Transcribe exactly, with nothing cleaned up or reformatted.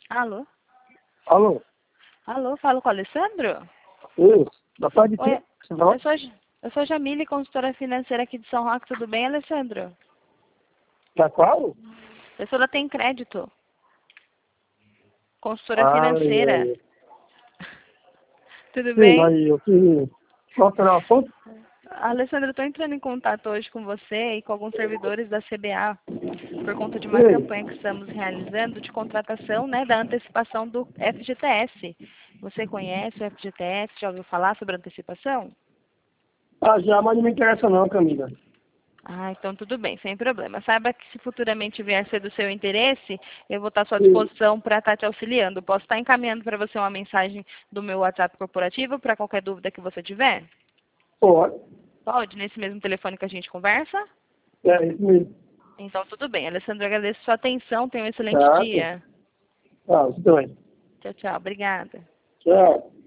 Alô? Alô? Alô, falo com o Alessandro? Oi, da parte de Oi, quem? Você fala? eu sou, a J- eu sou a Jamile, consultora financeira aqui de São Roque, tudo bem, Alessandro? Da qual? Pessoa tem crédito, consultora Ai, ai, financeira, ai. tudo Sim, bem? aí, eu que... Qual será o assunto? Alessandro, eu estou entrando em contato hoje com você e com alguns servidores da C B A por conta de uma Sim. campanha que estamos realizando de contratação, né, da antecipação do F G T S. Você conhece o F G T S? Já ouviu falar sobre antecipação? Ah, já, mas não me interessa não, Camila. Ah, então tudo bem, sem problema. Saiba que se futuramente vier ser do seu interesse, eu vou estar à sua Sim. disposição para estar te auxiliando. Posso estar encaminhando para você uma mensagem do meu WhatsApp corporativo para qualquer dúvida que você tiver? Pode. Pode, nesse mesmo telefone que a gente conversa? É, isso mesmo. Então tudo bem. Alessandro, agradeço sua atenção. Tenha um excelente Tá, sim. dia. Tá, você também. Tchau, tchau. Obrigada. Tchau.